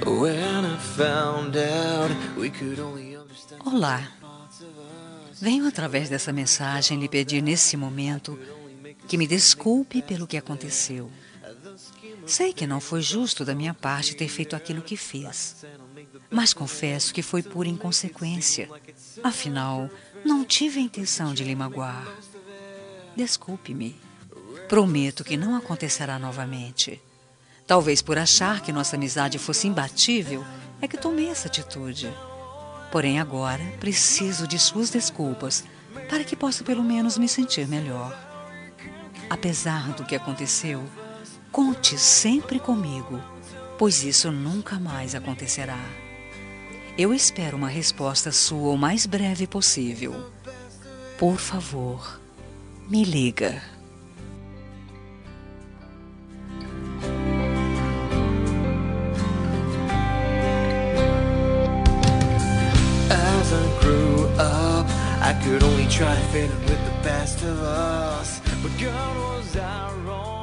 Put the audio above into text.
Olá. Venho através dessa mensagem lhe pedir nesse momento que me desculpe pelo que aconteceu. Sei que não foi justo da minha parte ter feito aquilo que fiz, mas confesso que foi por inconsequência. Afinal, não tive a intenção de lhe magoar. Desculpe-me. Prometo que não acontecerá novamente. Talvez por achar que nossa amizade fosse imbatível, é que tomei essa atitude. Porém, agora preciso de suas desculpas para que possa pelo menos me sentir melhor. Apesar do que aconteceu, conte sempre comigo, pois isso nunca mais acontecerá. Eu espero uma resposta sua o mais breve possível. Por favor, me liga. As I grew up, I could only try fitting with the best of us. But God, was I wrong?